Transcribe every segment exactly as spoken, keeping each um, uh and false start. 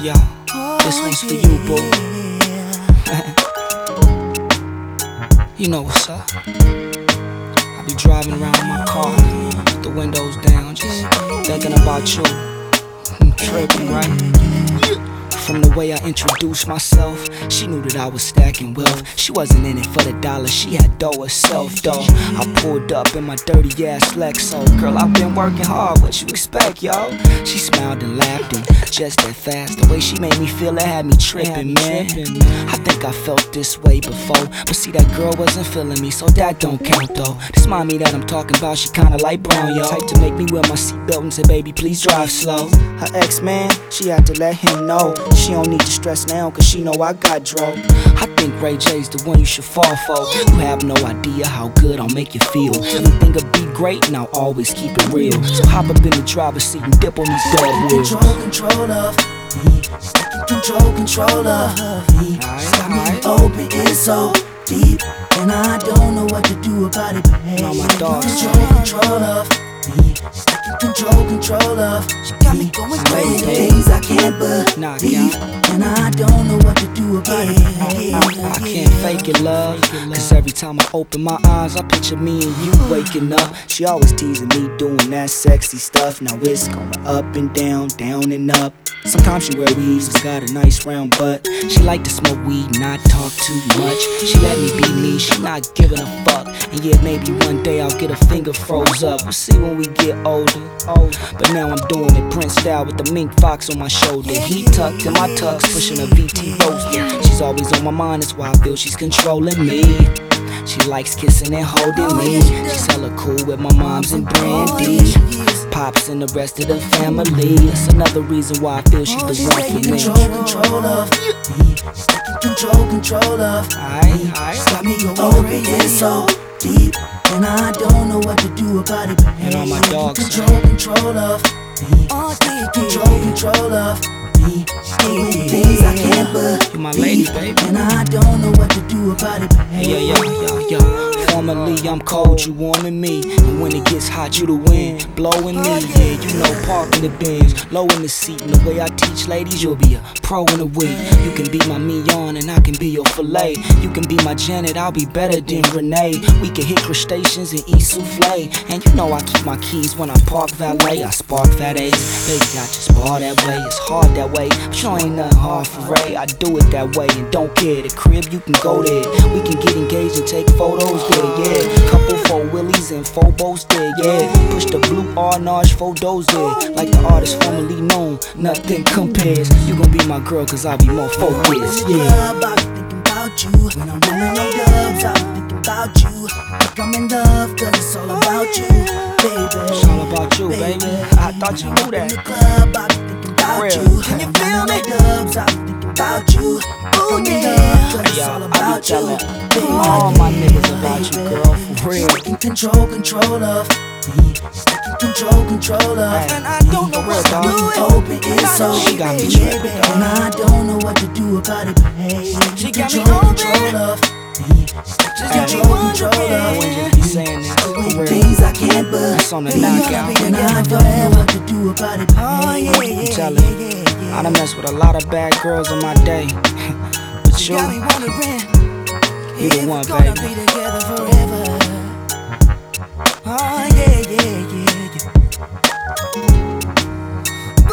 yo, this one's for you, boo. You know what's up. I be driving around in my car, with the windows down, just thinking about you. Tripping, right? From the way I introduced myself, she knew that I was stacking wealth. She wasn't in it for the dollar, she had dough herself, though. I pulled up in my dirty ass Lexo. Girl, I've been working hard, what you expect, yo? She smiled and laughed, and just that fast, the way she made me feel, it had me tripping, man. I think I felt this way before, but see, that girl wasn't feeling me, so that don't count, though. This mommy that I'm talking about, she kinda like brown, yo. Type to make me wear my seatbelt and say, baby, please drive slow. Her ex-man, she had to let him know she don't need to stress now, cause she know I got dro. I think Ray J's the one you should fall for. You have no idea how good I'll make you feel. Everything'll be great and I'll always keep it real. So hop up in the driver's seat and dip on these dub wheels. Control, control of me. Taking control, control of me. Got me open, it's so deep, and I don't know what to do about it, but hey, all my dogs. Control, control of me. Taking control, control of me. She got me going crazy, things I can't believe, and I don't know what to do about it, but hey, I can't fake it, love, cause every time I open my eyes, I picture me and you waking up. She always teasing me doing that sexy stuff. Now it's going up and down, down and up. Sometimes she wear weaves, it's got a nice round butt. She like to smoke weed, not talk too much. She let me be me, she not giving a fuck. And yeah, maybe one day I'll get a finger froze up. We'll see when we get older. But now I'm doing it Prince style with the mink fox on my shoulder. He tucked in my tux, pushing a V T roaster. She's always on my mind, that's why I feel she's controlling me. She likes kissing and holding me. She's hella cool with my moms and Brandy, Pops and the rest of the family. It's another reason why I feel she belongs to me. Control, control of me. Taking control, control of me. She's got me open, it's so deep, and I don't know what to do about it, but hey, all my dogs, control, control of me. Control, control of me. Things I can't believe, you my lady, baby, and I don't know what to do about it, but hey, yeah, yeah, yeah, yeah. Formerly I'm cold, you warming me, and when it gets hot, you the wind blowing me. Yeah, you know, parking the Benz, low in the seat, and the way I teach ladies, you'll be a pro in a week. You can be my mignon, and I can be your filet. You can be my Janet, I'll be better than Renee. We can hit crustaceans and eat souffle, and you know I keep my keys when I park valet. I spark fat A's, baby, I just ball that way. It's hard that way, but you ain't nothing hard for Ray. I do it that way and don't care. The crib, you can go there. We can get engaged and take photos there, yeah. Couple four willies and four bows there, yeah. Push the blue R-Nage photos there. Like the artist formerly known, nothing compares. You gon' be my girl cause I'll be more focused, yeah. I'll be thinking about you. When I'm rolling on dubs, I'll be thinking about you. Think I'm in love cause it's all about you, baby. It's all about you, baby. I thought you knew that. In the club, I'll be thinking about you. Can you feel me? Dubs, I'll be thinking about you. Ooh, yeah. Cause it's all about you, baby. All my niggas about you, girl, for real. Taking control, control of me. Taking control, control of me. And I don't know what to do. Open, it's so she got me tripping, tripping, and I don't know what to do about it, but hey, she got me control, control of me. She got me control I of wouldn't me. just be saying this, for real. Things I can't believe. That's on the knockout. And I don't know what to do about it, but hey, I'm telling you, I done messed with a lot of bad girls in my day. But you, you the one, baby. be together forever. Oh yeah, yeah, yeah, yeah.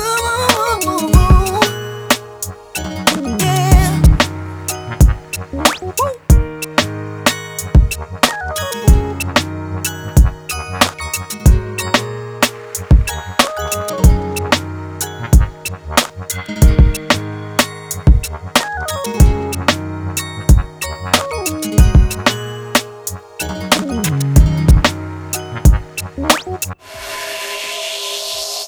Boom, boom, boom, boom. Yeah.